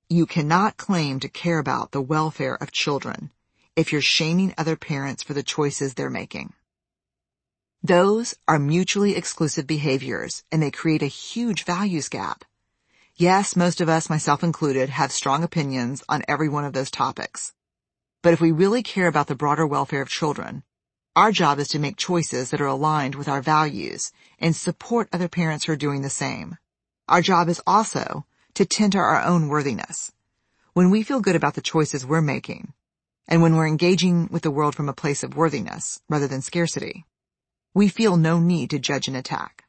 You cannot claim to care about the welfare of children if you're shaming other parents for the choices they're making. Those are mutually exclusive behaviors, and they create a huge values gap. Yes, most of us, myself included, have strong opinions on every one of those topics. But if we really care about the broader welfare of children, our job is to make choices that are aligned with our values and support other parents who are doing the same. Our job is also to tend to our own worthiness. When we feel good about the choices we're making, and when we're engaging with the world from a place of worthiness rather than scarcity, we feel no need to judge and attack.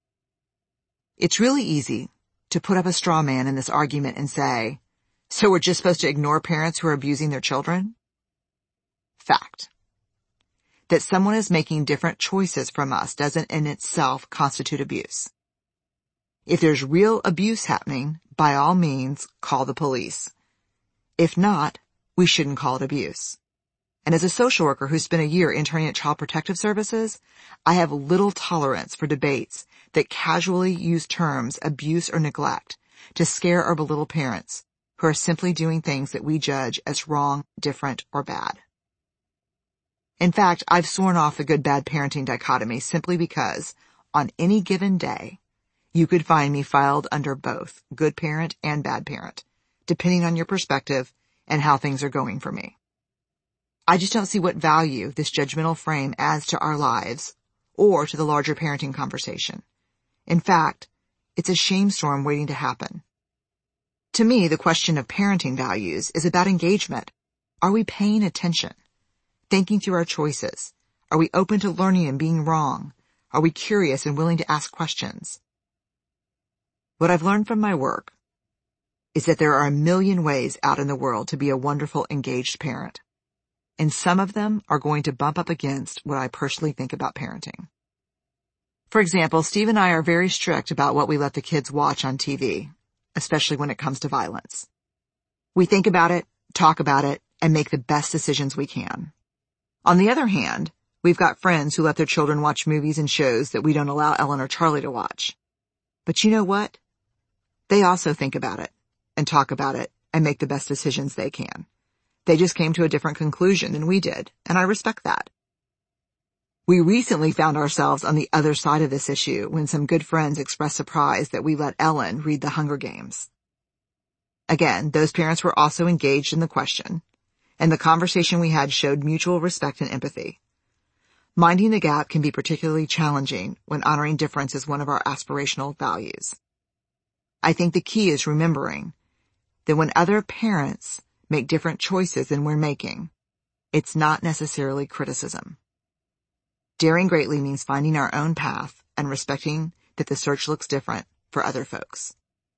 It's really easy to put up a straw man in this argument and say, so we're just supposed to ignore parents who are abusing their children? Fact. That someone is making different choices from us doesn't in itself constitute abuse. If there's real abuse happening, by all means, call the police. If not, we shouldn't call it abuse. And as a social worker who spent a year interning at Child Protective Services, I have little tolerance for debates that casually use terms abuse or neglect to scare or belittle parents who are simply doing things that we judge as wrong, different, or bad. In fact, I've sworn off the good-bad parenting dichotomy simply because, on any given day, you could find me filed under both good parent and bad parent, depending on your perspective and how things are going for me. I just don't see what value this judgmental frame adds to our lives or to the larger parenting conversation. In fact, it's a shame storm waiting to happen. To me, the question of parenting values is about engagement. Are we paying attention? Thinking through our choices? Are we open to learning and being wrong? Are we curious and willing to ask questions? What I've learned from my work is that there are a million ways out in the world to be a wonderful, engaged parent. And some of them are going to bump up against what I personally think about parenting. For example, Steve and I are very strict about what we let the kids watch on TV, especially when it comes to violence. We think about it, talk about it, and make the best decisions we can. On the other hand, we've got friends who let their children watch movies and shows that we don't allow Ellen or Charlie to watch. But you know what? They also think about it, and talk about it, and make the best decisions they can. They just came to a different conclusion than we did, and I respect that. We recently found ourselves on the other side of this issue when some good friends expressed surprise that we let Ellen read The Hunger Games. Again, those parents were also engaged in the question, and the conversation we had showed mutual respect and empathy. Minding the gap can be particularly challenging when honoring difference is one of our aspirational values. I think the key is remembering that when other parents make different choices than we're making, it's not necessarily criticism. Daring greatly means finding our own path and respecting that the search looks different for other folks.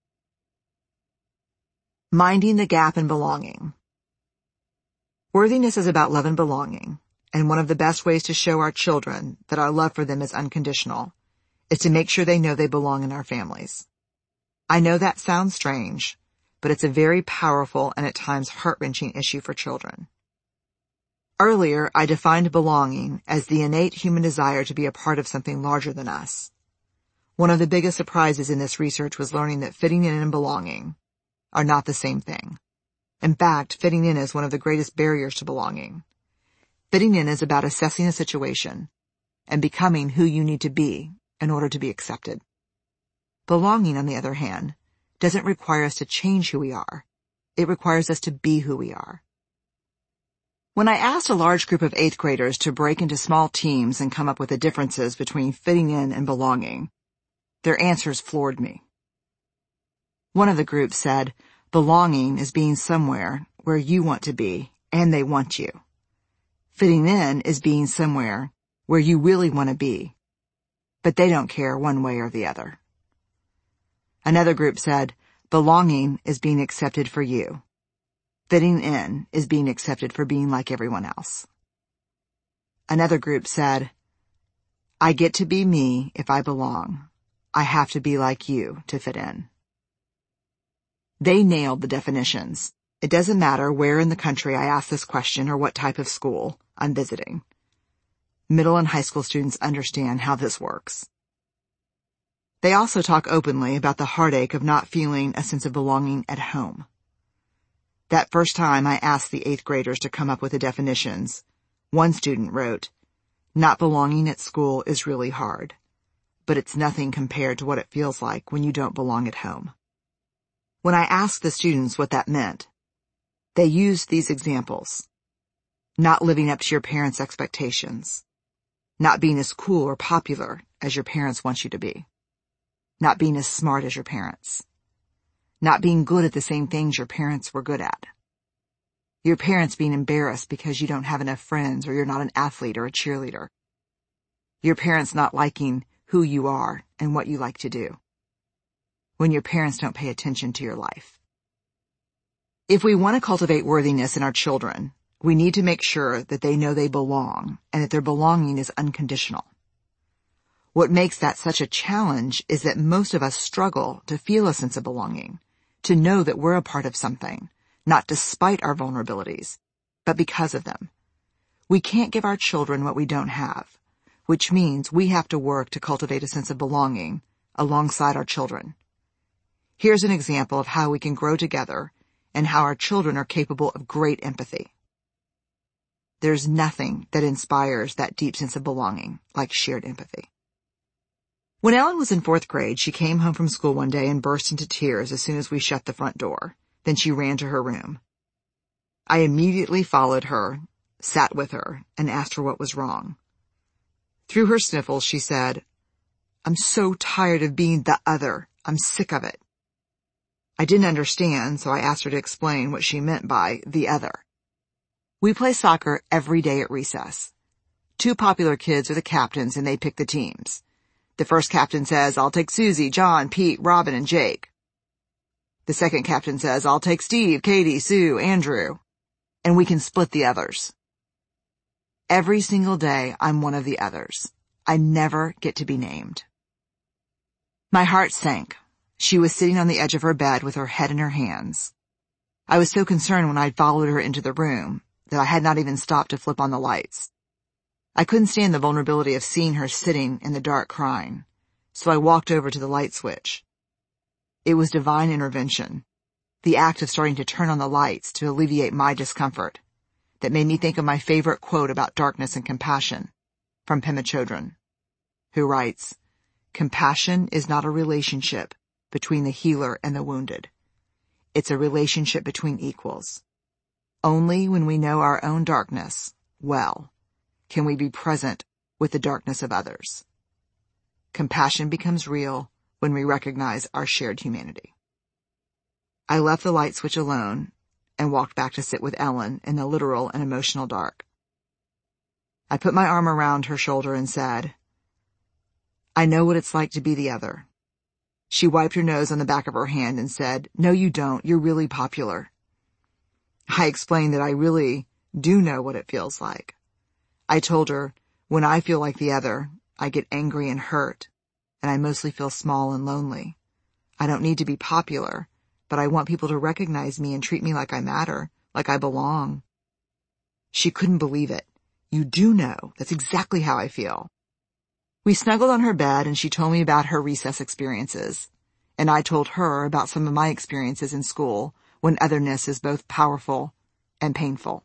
Minding the gap and belonging. Worthiness is about love and belonging, and one of the best ways to show our children that our love for them is unconditional is to make sure they know they belong in our families. I know that sounds strange, but it's a very powerful and at times heart-wrenching issue for children. Earlier, I defined belonging as the innate human desire to be a part of something larger than us. One of the biggest surprises in this research was learning that fitting in and belonging are not the same thing. In fact, fitting in is one of the greatest barriers to belonging. Fitting in is about assessing a situation and becoming who you need to be in order to be accepted. Belonging, on the other hand, doesn't require us to change who we are. It requires us to be who we are. When I asked a large group of 8th graders to break into small teams and come up with the differences between fitting in and belonging, their answers floored me. One of the groups said, belonging is being somewhere where you want to be and they want you. Fitting in is being somewhere where you really want to be, but they don't care one way or the other. Another group said, belonging is being accepted for you. Fitting in is being accepted for being like everyone else. Another group said, I get to be me if I belong. I have to be like you to fit in. They nailed the definitions. It doesn't matter where in the country I ask this question or what type of school I'm visiting. Middle and high school students understand how this works. They also talk openly about the heartache of not feeling a sense of belonging at home. That first time I asked the 8th graders to come up with the definitions, one student wrote, "Not belonging at school is really hard, but it's nothing compared to what it feels like when you don't belong at home." When I asked the students what that meant, they used these examples. Not living up to your parents' expectations. Not being as cool or popular as your parents want you to be. Not being as smart as your parents. Not being good at the same things your parents were good at. Your parents being embarrassed because you don't have enough friends or you're not an athlete or a cheerleader. Your parents not liking who you are and what you like to do. When your parents don't pay attention to your life. If we want to cultivate worthiness in our children, we need to make sure that they know they belong and that their belonging is unconditional. What makes that such a challenge is that most of us struggle to feel a sense of belonging, to know that we're a part of something, not despite our vulnerabilities, but because of them. We can't give our children what we don't have, which means we have to work to cultivate a sense of belonging alongside our children. Here's an example of how we can grow together and how our children are capable of great empathy. There's nothing that inspires that deep sense of belonging like shared empathy. When Ellen was in 4th grade, she came home from school one day and burst into tears as soon as we shut the front door. Then she ran to her room. I immediately followed her, sat with her, and asked her what was wrong. Through her sniffles, she said, "I'm so tired of being the other. I'm sick of it." I didn't understand, so I asked her to explain what she meant by the other. We play soccer every day at recess. 2 popular kids are the captains and they pick the teams. The first captain says, "I'll take Susie, John, Pete, Robin, and Jake." The second captain says, "I'll take Steve, Katie, Sue, Andrew." And we can split the others. Every single day, I'm one of the others. I never get to be named. My heart sank. She was sitting on the edge of her bed with her head in her hands. I was so concerned when I'd followed her into the room that I had not even stopped to flip on the lights. I couldn't stand the vulnerability of seeing her sitting in the dark crying, so I walked over to the light switch. It was divine intervention, the act of starting to turn on the lights to alleviate my discomfort, that made me think of my favorite quote about darkness and compassion from Pema Chodron, who writes, "Compassion is not a relationship between the healer and the wounded. It's a relationship between equals. Only when we know our own darkness well can we be present with the darkness of others. Compassion becomes real when we recognize our shared humanity." I left the light switch alone and walked back to sit with Ellen in the literal and emotional dark. I put my arm around her shoulder and said, "I know what it's like to be the other." She wiped her nose on the back of her hand and said, "No, you don't. You're really popular." I explained that I really do know what it feels like. I told her, when I feel like the other, I get angry and hurt, and I mostly feel small and lonely. I don't need to be popular, but I want people to recognize me and treat me like I matter, like I belong. She couldn't believe it. "You do know. That's exactly how I feel." We snuggled on her bed and she told me about her recess experiences, and I told her about some of my experiences in school when otherness is both powerful and painful.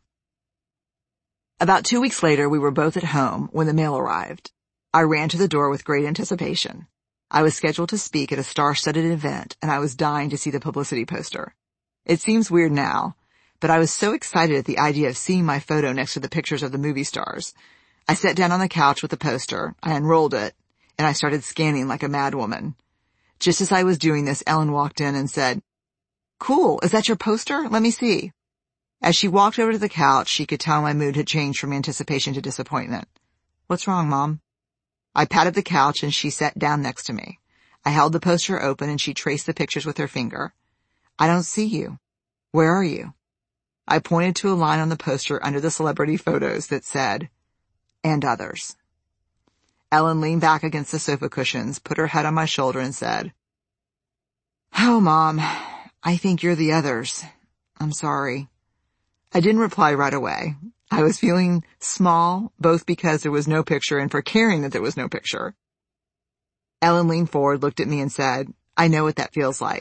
About 2 weeks later, we were both at home when the mail arrived. I ran to the door with great anticipation. I was scheduled to speak at a star-studded event, and I was dying to see the publicity poster. It seems weird now, but I was so excited at the idea of seeing my photo next to the pictures of the movie stars. I sat down on the couch with the poster, I unrolled it, and I started scanning like a madwoman. Just as I was doing this, Ellen walked in and said, "Cool, is that your poster? Let me see." As she walked over to the couch, she could tell my mood had changed from anticipation to disappointment. "What's wrong, Mom?" I patted the couch and she sat down next to me. I held the poster open and she traced the pictures with her finger. "I don't see you. Where are you?" I pointed to a line on the poster under the celebrity photos that said, "and others." Ellen leaned back against the sofa cushions, put her head on my shoulder and said, "Oh, Mom, I think you're the others. I'm sorry." I didn't reply right away. I was feeling small, both because there was no picture and for caring that there was no picture. Ellen leaned forward, looked at me and said, "I know what that feels like.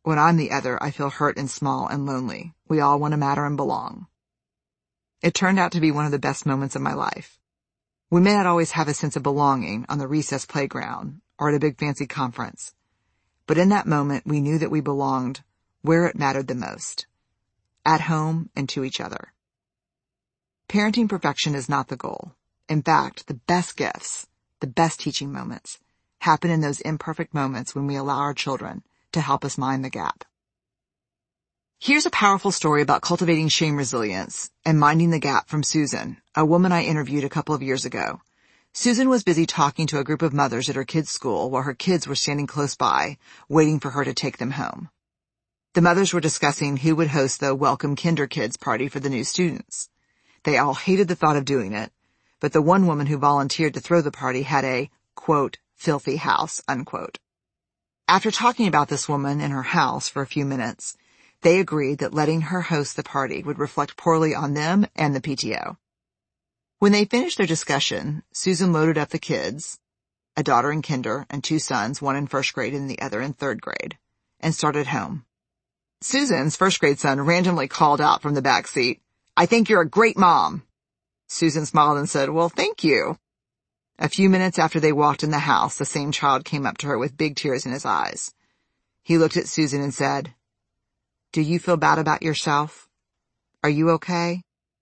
When I'm the other, I feel hurt and small and lonely. We all want to matter and belong. It turned out to be one of the best moments of my life. We may not always have a sense of belonging on the recess playground or at a big fancy conference, but in that moment we knew that we belonged where it mattered the most, at home and to each other. Parenting perfection is not the goal. In fact, the best gifts, the best teaching moments, happen in those imperfect moments when we allow our children to help us mind the gap. Here's a powerful story about cultivating shame resilience and minding the gap from Susan, a woman I interviewed a couple of years ago. Susan was busy talking to a group of mothers at her kids' school while her kids were standing close by, waiting for her to take them home. The mothers were discussing who would host the Welcome Kinder Kids party for the new students. They all hated the thought of doing it, but the one woman who volunteered to throw the party had a, quote, filthy house, unquote. After talking about this woman and her house for a few minutes, they agreed that letting her host the party would reflect poorly on them and the PTO. When they finished their discussion, Susan loaded up the kids, a daughter in kinder and 2 sons, one in 1st grade and the other in 3rd grade, and started home. Susan's 1st grade son randomly called out from the back seat, "I think you're a great mom." Susan smiled and said, "Well, thank you." A few minutes after they walked in the house, the same child came up to her with big tears in his eyes. He looked at Susan and said, "Do you feel bad about yourself? Are you okay?"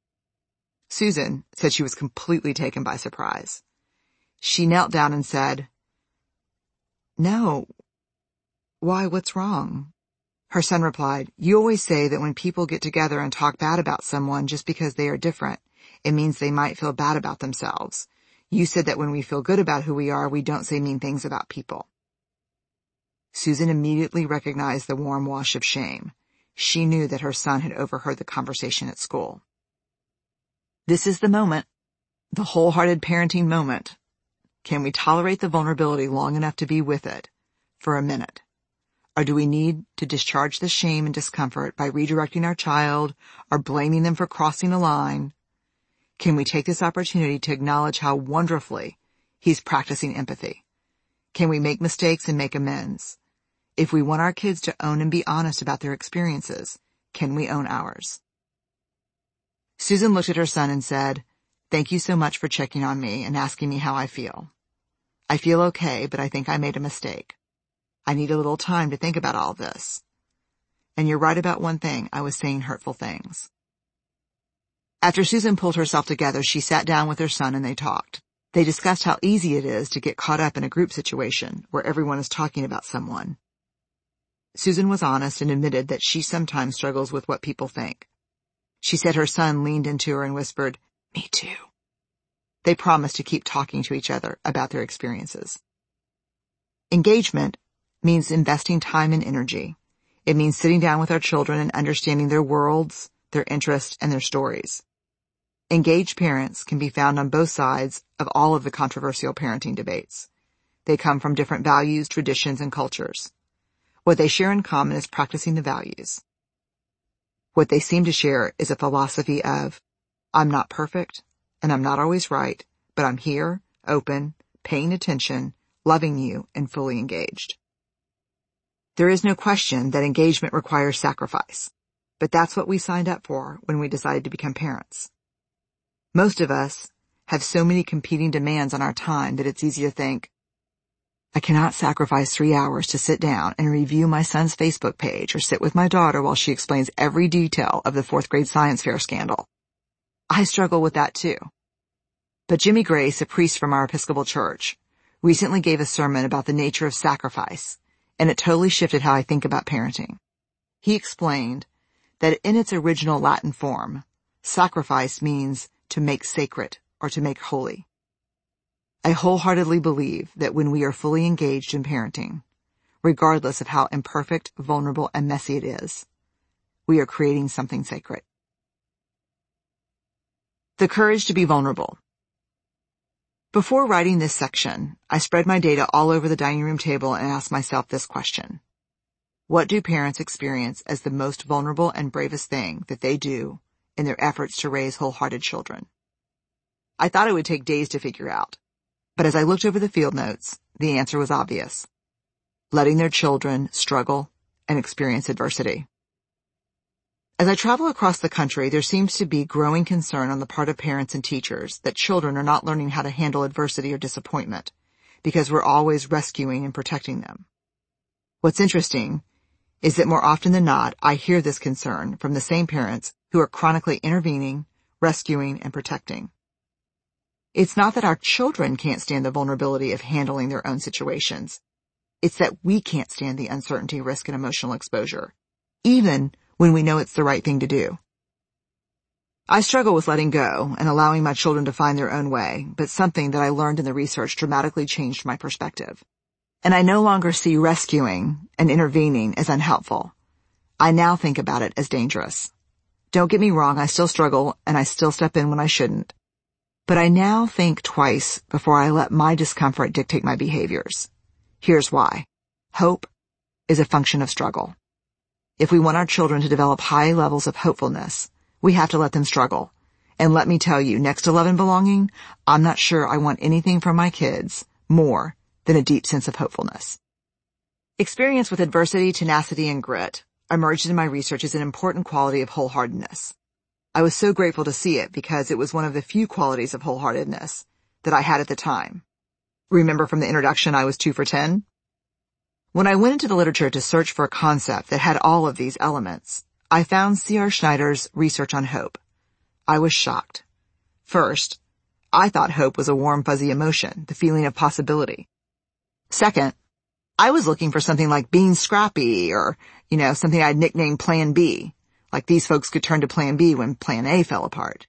Susan said she was completely taken by surprise. She knelt down and said, "No. Why, what's wrong?" Her son replied, "You always say that when people get together and talk bad about someone just because they are different, it means they might feel bad about themselves. You said that when we feel good about who we are, we don't say mean things about people." Susan immediately recognized the warm wash of shame. She knew that her son had overheard the conversation at school. This is the moment, the wholehearted parenting moment. Can we tolerate the vulnerability long enough to be with it for a minute? Or do we need to discharge the shame and discomfort by redirecting our child or blaming them for crossing a line? Can we take this opportunity to acknowledge how wonderfully he's practicing empathy? Can we make mistakes and make amends? If we want our kids to own and be honest about their experiences, can we own ours? Susan looked at her son and said, "Thank you so much for checking on me and asking me how I feel. I feel okay, but I think I made a mistake. I need a little time to think about all this. And you're right about one thing, I was saying hurtful things." After Susan pulled herself together, she sat down with her son and they talked. They discussed how easy it is to get caught up in a group situation where everyone is talking about someone. Susan was honest and admitted that she sometimes struggles with what people think. She said her son leaned into her and whispered, "Me too." They promised to keep talking to each other about their experiences. Engagement means investing time and energy. It means sitting down with our children and understanding their worlds, their interests, and their stories. Engaged parents can be found on both sides of all of the controversial parenting debates. They come from different values, traditions, and cultures. What they share in common is practicing the values. What they seem to share is a philosophy of, I'm not perfect, and I'm not always right, but I'm here, open, paying attention, loving you, and fully engaged. There is no question that engagement requires sacrifice, but that's what we signed up for when we decided to become parents. Most of us have so many competing demands on our time that it's easy to think, I cannot sacrifice 3 hours to sit down and review my son's Facebook page or sit with my daughter while she explains every detail of the 4th grade science fair scandal. I struggle with that too. But Jimmy Grace, a priest from our Episcopal church, recently gave a sermon about the nature of sacrifice, and it totally shifted how I think about parenting. He explained that in its original Latin form, sacrifice means to make sacred or to make holy. I wholeheartedly believe that when we are fully engaged in parenting, regardless of how imperfect, vulnerable, and messy it is, we are creating something sacred. The courage to be vulnerable. Before writing this section, I spread my data all over the dining room table and asked myself this question. What do parents experience as the most vulnerable and bravest thing that they do in their efforts to raise wholehearted children? I thought it would take days to figure out. But as I looked over the field notes, the answer was obvious. Letting their children struggle and experience adversity. As I travel across the country, there seems to be growing concern on the part of parents and teachers that children are not learning how to handle adversity or disappointment because we're always rescuing and protecting them. What's interesting is that more often than not, I hear this concern from the same parents who are chronically intervening, rescuing, and protecting. It's not that our children can't stand the vulnerability of handling their own situations. It's that we can't stand the uncertainty, risk, and emotional exposure, even when we know it's the right thing to do. I struggle with letting go and allowing my children to find their own way, but something that I learned in the research dramatically changed my perspective. And I no longer see rescuing and intervening as unhelpful. I now think about it as dangerous. Don't get me wrong, I still struggle and I still step in when I shouldn't. But I now think twice before I let my discomfort dictate my behaviors. Here's why. Hope is a function of struggle. If we want our children to develop high levels of hopefulness, we have to let them struggle. And let me tell you, next to love and belonging, I'm not sure I want anything from my kids more than a deep sense of hopefulness. Experience with adversity, tenacity, and grit emerged in my research as an important quality of wholeheartedness. I was so grateful to see it because it was one of the few qualities of wholeheartedness that I had at the time. Remember from the introduction I was 2 for 10? When I went into the literature to search for a concept that had all of these elements, I found C.R. Schneider's research on hope. I was shocked. First, I thought hope was a warm, fuzzy emotion, the feeling of possibility. Second, I was looking for something like being scrappy or, something I'd nicknamed Plan B, like these folks could turn to Plan B when Plan A fell apart.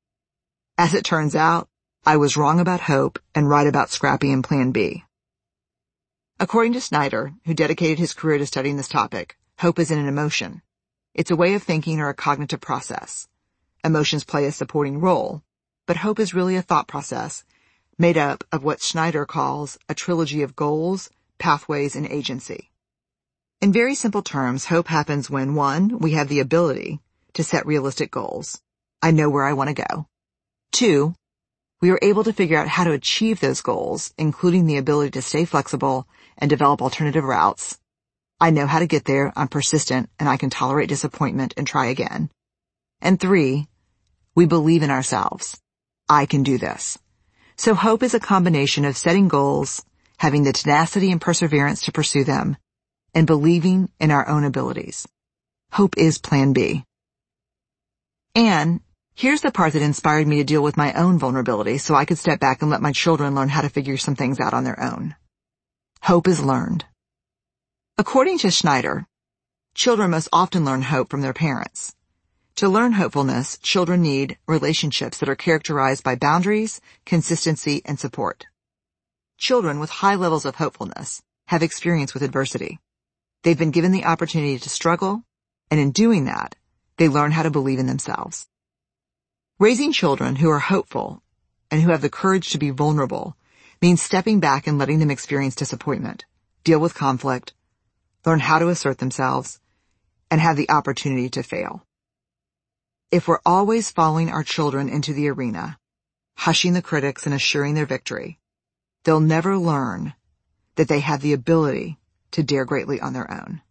As it turns out, I was wrong about hope and right about scrappy and Plan B. According to Schneider, who dedicated his career to studying this topic, hope isn't an emotion. It's a way of thinking or a cognitive process. Emotions play a supporting role, but hope is really a thought process made up of what Schneider calls a trilogy of goals, pathways, and agency. In very simple terms, hope happens when 1, we have the ability to set realistic goals. I know where I want to go. 2, we are able to figure out how to achieve those goals, including the ability to stay flexible and develop alternative routes. I know how to get there, I'm persistent, and I can tolerate disappointment and try again. And 3, we believe in ourselves. I can do this. So hope is a combination of setting goals, having the tenacity and perseverance to pursue them, and believing in our own abilities. Hope is Plan B. And here's the part that inspired me to deal with my own vulnerability so I could step back and let my children learn how to figure some things out on their own. Hope is learned. According to Schneider, children most often learn hope from their parents. To learn hopefulness, children need relationships that are characterized by boundaries, consistency, and support. Children with high levels of hopefulness have experience with adversity. They've been given the opportunity to struggle, and in doing that, they learn how to believe in themselves. Raising children who are hopeful and who have the courage to be vulnerable means stepping back and letting them experience disappointment, deal with conflict, learn how to assert themselves, and have the opportunity to fail. If we're always following our children into the arena, hushing the critics and assuring their victory, they'll never learn that they have the ability to dare greatly on their own.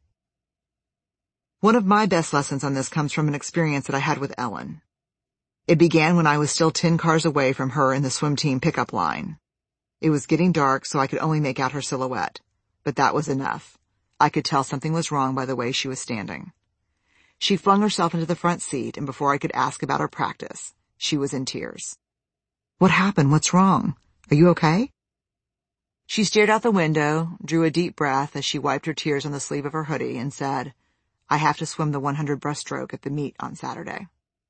One of my best lessons on this comes from an experience that I had with Ellen. It began when I was still 10 cars away from her in the swim team pickup line. It was getting dark, so I could only make out her silhouette, but that was enough. I could tell something was wrong by the way she was standing. She flung herself into the front seat, and before I could ask about her practice, she was in tears. "What happened? What's wrong? Are you okay?" She stared out the window, drew a deep breath as she wiped her tears on the sleeve of her hoodie, and said, "I have to swim the 100 breaststroke at the meet on Saturday."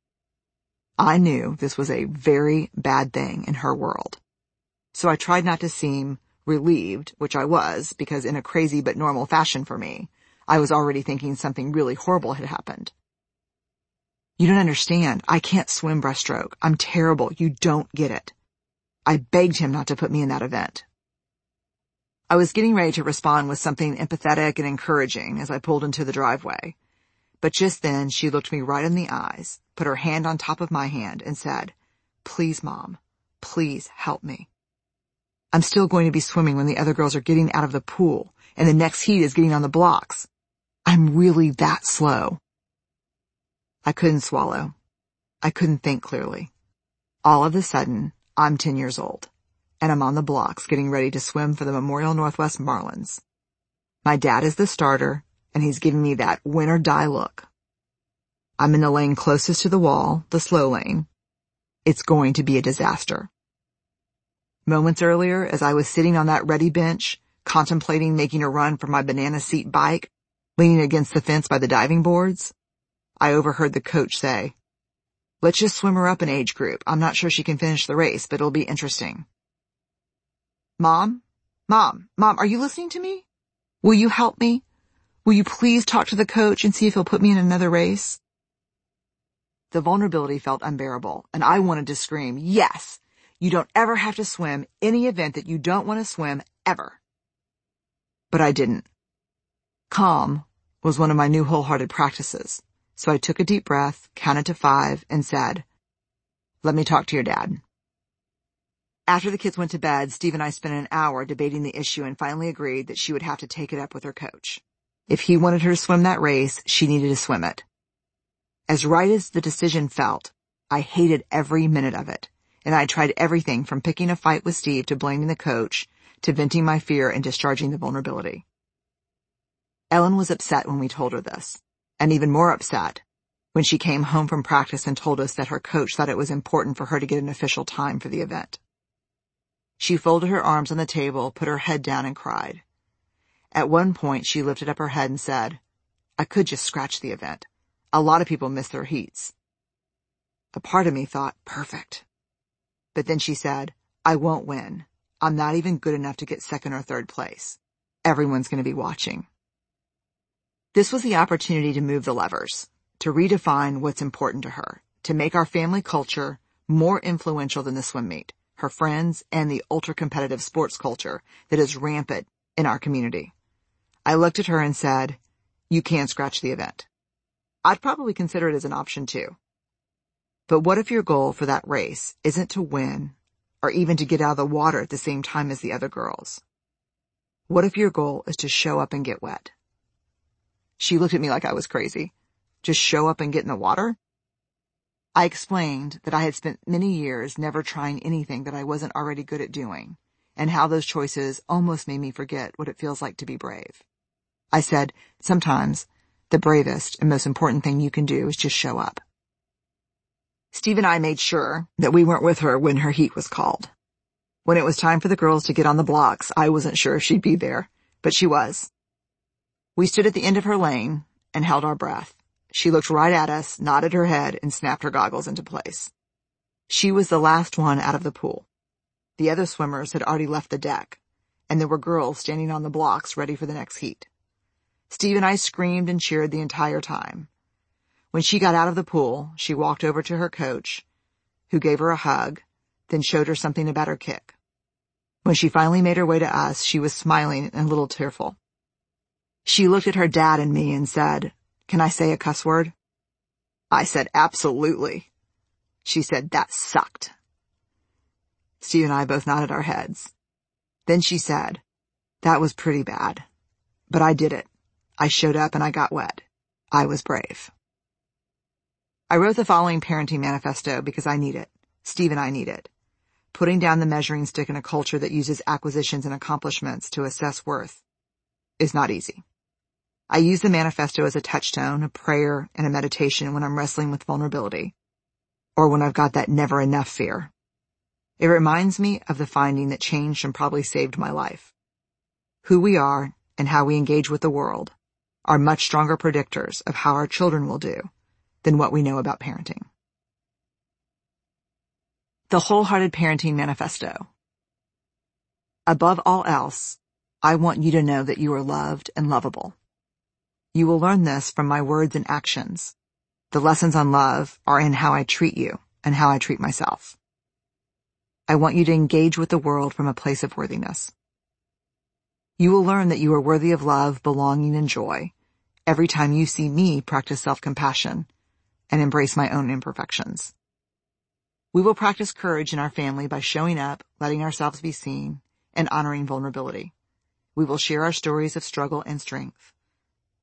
I knew this was a very bad thing in her world. So I tried not to seem relieved, which I was, because in a crazy but normal fashion for me, I was already thinking something really horrible had happened. "You don't understand. I can't swim breaststroke. I'm terrible. You don't get it." I begged him not to put me in that event. I was getting ready to respond with something empathetic and encouraging as I pulled into the driveway. But just then she looked me right in the eyes, put her hand on top of my hand, and said, "Please, Mom, please help me. I'm still going to be swimming when the other girls are getting out of the pool, and the next heat is getting on the blocks. I'm really that slow. I couldn't swallow. I couldn't think clearly. All of a sudden, I'm 10 years old, and I'm on the blocks getting ready to swim for the Memorial Northwest Marlins. My dad is the starter, and he's giving me that win or die look. I'm in the lane closest to the wall, the slow lane. It's going to be a disaster. Moments earlier, as I was sitting on that ready bench, contemplating making a run for my banana seat bike, leaning against the fence by the diving boards, I overheard the coach say, "Let's just swim her up an age group. I'm not sure she can finish the race, but it'll be interesting." Mom, are you listening to me? Will you help me? Will you please talk to the coach and see if he'll put me in another race? The vulnerability felt unbearable, and I wanted to scream, yes, you don't ever have to swim any event that you don't want to swim ever. But I didn't. Calm was one of my new wholehearted practices, so I took a deep breath, counted to 5, and said, "Let me talk to your dad." After the kids went to bed, Steve and I spent an hour debating the issue and finally agreed that she would have to take it up with her coach. If he wanted her to swim that race, she needed to swim it. As right as the decision felt, I hated every minute of it, and I tried everything from picking a fight with Steve to blaming the coach to venting my fear and discharging the vulnerability. Ellen was upset when we told her this, and even more upset when she came home from practice and told us that her coach thought it was important for her to get an official time for the event. She folded her arms on the table, put her head down, and cried. At one point, she lifted up her head and said, "I could just scratch the event. A lot of people miss their heats." A part of me thought, perfect. But then she said, "I won't win. I'm not even good enough to get second or third place. Everyone's going to be watching." This was the opportunity to move the levers, to redefine what's important to her, to make our family culture more influential than the swim meet, her friends, and the ultra-competitive sports culture that is rampant in our community. I looked at her and said, "You can scratch the event." I'd probably consider it as an option too. But what if your goal for that race isn't to win or even to get out of the water at the same time as the other girls? What if your goal is to show up and get wet? She looked at me like I was crazy. Just show up and get in the water? I explained that I had spent many years never trying anything that I wasn't already good at doing, and how those choices almost made me forget what it feels like to be brave. I said, sometimes the bravest and most important thing you can do is just show up. Steve and I made sure that we weren't with her when her heat was called. When it was time for the girls to get on the blocks, I wasn't sure if she'd be there, but she was. We stood at the end of her lane and held our breath. She looked right at us, nodded her head, and snapped her goggles into place. She was the last one out of the pool. The other swimmers had already left the deck, and there were girls standing on the blocks ready for the next heat. Steve and I screamed and cheered the entire time. When she got out of the pool, she walked over to her coach, who gave her a hug, then showed her something about her kick. When she finally made her way to us, she was smiling and a little tearful. She looked at her dad and me and said, "Can I say a cuss word?" I said, "Absolutely." She said, "That sucked." Steve and I both nodded our heads. Then she said, "That was pretty bad. But I did it. I showed up and I got wet. I was brave." I wrote the following parenting manifesto because I need it. Steve and I need it. Putting down the measuring stick in a culture that uses acquisitions and accomplishments to assess worth is not easy. I use the manifesto as a touchstone, a prayer, and a meditation when I'm wrestling with vulnerability, or when I've got that never enough fear. It reminds me of the finding that changed and probably saved my life. Who we are and how we engage with the world are much stronger predictors of how our children will do than what we know about parenting. The Wholehearted Parenting Manifesto. Above all else, I want you to know that you are loved and lovable. You will learn this from my words and actions. The lessons on love are in how I treat you and how I treat myself. I want you to engage with the world from a place of worthiness. You will learn that you are worthy of love, belonging, and joy every time you see me practice self-compassion and embrace my own imperfections. We will practice courage in our family by showing up, letting ourselves be seen, and honoring vulnerability. We will share our stories of struggle and strength.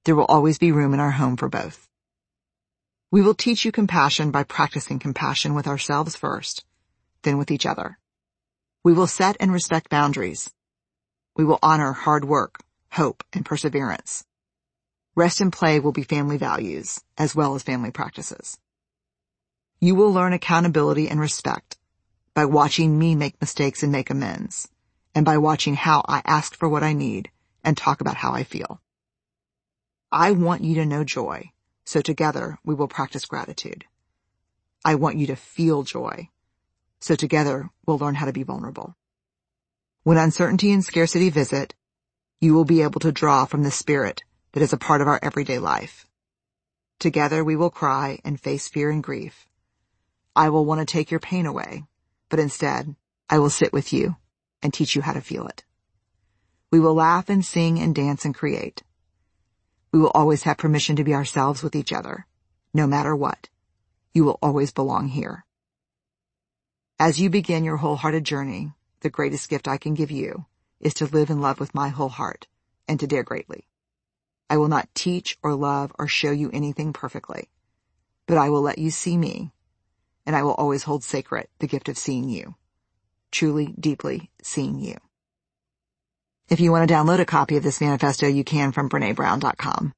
There will always be room in our home for both. We will teach you compassion by practicing compassion with ourselves first, then with each other. We will set and respect boundaries. We will honor hard work, hope, and perseverance. Rest and play will be family values, as well as family practices. You will learn accountability and respect by watching me make mistakes and make amends, and by watching how I ask for what I need and talk about how I feel. I want you to know joy, so together we will practice gratitude. I want you to feel joy, so together we'll learn how to be vulnerable. When uncertainty and scarcity visit, you will be able to draw from the spirit that is a part of our everyday life. Together we will cry and face fear and grief. I will want to take your pain away, but instead I will sit with you and teach you how to feel it. We will laugh and sing and dance and create. We will always have permission to be ourselves with each other, no matter what. You will always belong here. As you begin your wholehearted journey, the greatest gift I can give you is to live in love with my whole heart and to dare greatly. I will not teach or love or show you anything perfectly, but I will let you see me, and I will always hold sacred the gift of seeing you, truly, deeply seeing you. If you want to download a copy of this manifesto, you can from BrenéBrown.com.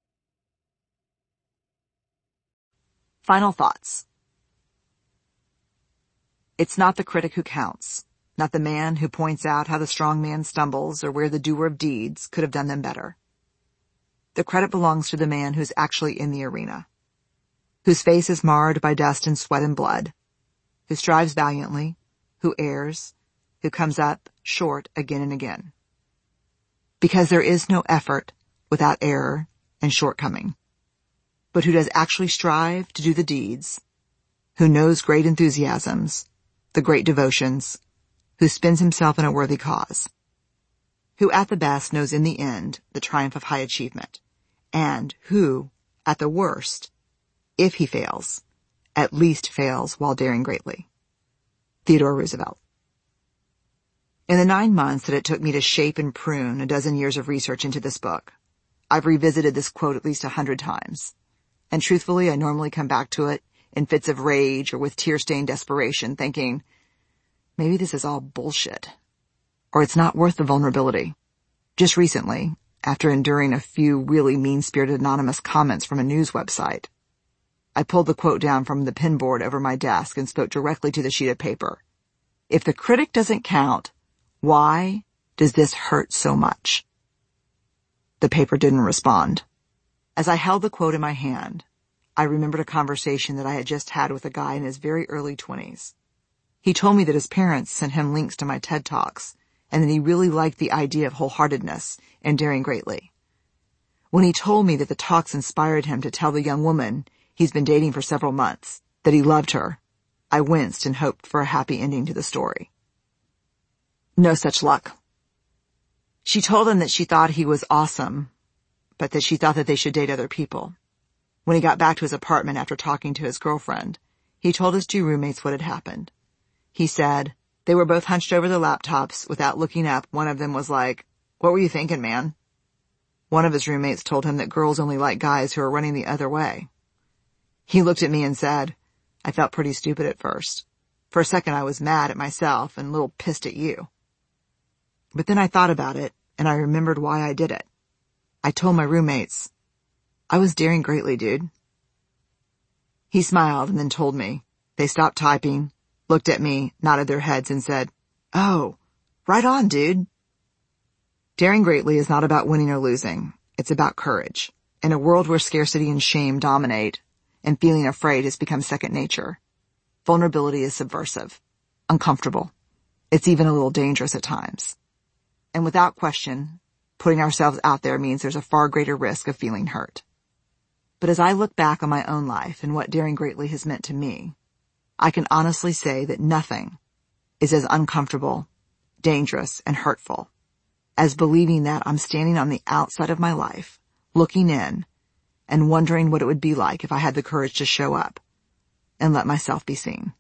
Final thoughts. It's not the critic who counts, not the man who points out how the strong man stumbles or where the doer of deeds could have done them better. The credit belongs to the man who's actually in the arena, whose face is marred by dust and sweat and blood, who strives valiantly, who errs, who comes up short again and again. Because there is no effort without error and shortcoming, but who does actually strive to do the deeds, who knows great enthusiasms, the great devotions, who spends himself in a worthy cause, who at the best knows in the end the triumph of high achievement, and who, at the worst, if he fails, at least fails while daring greatly. Theodore Roosevelt. In the 9 months that it took me to shape and prune a dozen years of research into this book, I've revisited this quote at least 100 times. And truthfully, I normally come back to it in fits of rage or with tear-stained desperation, thinking, maybe this is all bullshit. Or it's not worth the vulnerability. Just recently, after enduring a few really mean-spirited anonymous comments from a news website, I pulled the quote down from the pinboard over my desk and spoke directly to the sheet of paper. If the critic doesn't count, why does this hurt so much? The paper didn't respond. As I held the quote in my hand, I remembered a conversation that I had just had with a guy in his very early 20s. He told me that his parents sent him links to my TED Talks, and that he really liked the idea of wholeheartedness and daring greatly. When he told me that the talks inspired him to tell the young woman he's been dating for several months that he loved her, I winced and hoped for a happy ending to the story. No such luck. She told him that she thought he was awesome, but that she thought that they should date other people. When he got back to his apartment after talking to his girlfriend, he told his 2 roommates what had happened. He said, they were both hunched over their laptops. Without looking up, one of them was like, "What were you thinking, man?" One of his roommates told him that girls only like guys who are running the other way. He looked at me and said, "I felt pretty stupid at first. For a second I was mad at myself and a little pissed at you. But then I thought about it, and I remembered why I did it. I told my roommates, I was daring greatly, dude." He smiled and then told me. They stopped typing, looked at me, nodded their heads, and said, "Oh, right on, dude." Daring greatly is not about winning or losing. It's about courage. In a world where scarcity and shame dominate, and feeling afraid has become second nature, vulnerability is subversive, uncomfortable. It's even a little dangerous at times. And without question, putting ourselves out there means there's a far greater risk of feeling hurt. But as I look back on my own life and what daring greatly has meant to me, I can honestly say that nothing is as uncomfortable, dangerous, and hurtful as believing that I'm standing on the outside of my life, looking in, and wondering what it would be like if I had the courage to show up and let myself be seen.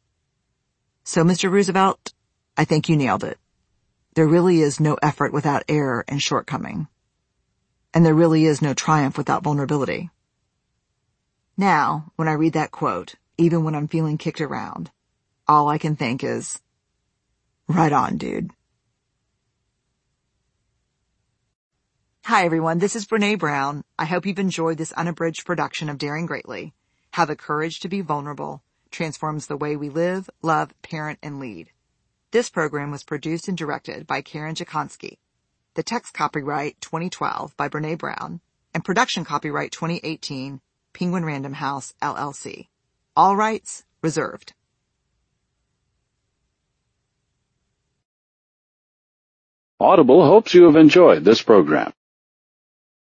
So, Mr. Roosevelt, I think you nailed it. There really is no effort without error and shortcoming. and there really is no triumph without vulnerability. Now, when I read that quote, even when I'm feeling kicked around, all I can think is, right on, dude. Hi, everyone. This is Brene Brown. I hope you've enjoyed this unabridged production of Daring Greatly, How the Courage to be Vulnerable Transforms the Way We Live, Love, Parent, and Lead. This program was produced and directed by Karen Jakonski. The text copyright 2012 by Brene Brown and production copyright 2018 Penguin Random House, LLC. All rights reserved. Audible hopes you have enjoyed this program.